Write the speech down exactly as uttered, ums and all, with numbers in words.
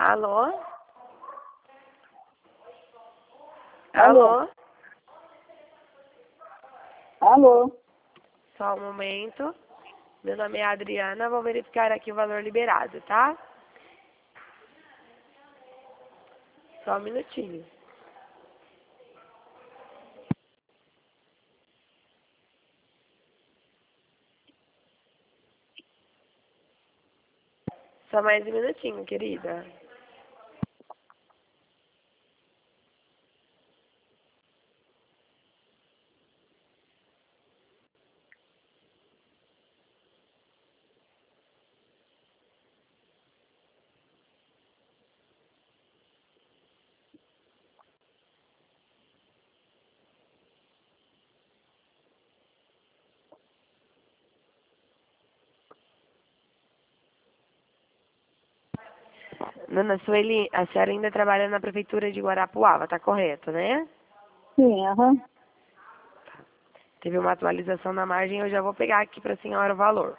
Alô? Alô? Alô? Alô? Só um momento. Meu nome é Adriana, vou verificar aqui o valor liberado, tá? Só um minutinho. Só mais um minutinho, querida. Dona Sueli, a senhora ainda trabalha na prefeitura de Guarapuava, tá correto, né? Sim, aham. Teve uma atualização na margem, eu já vou pegar aqui para a senhora o valor.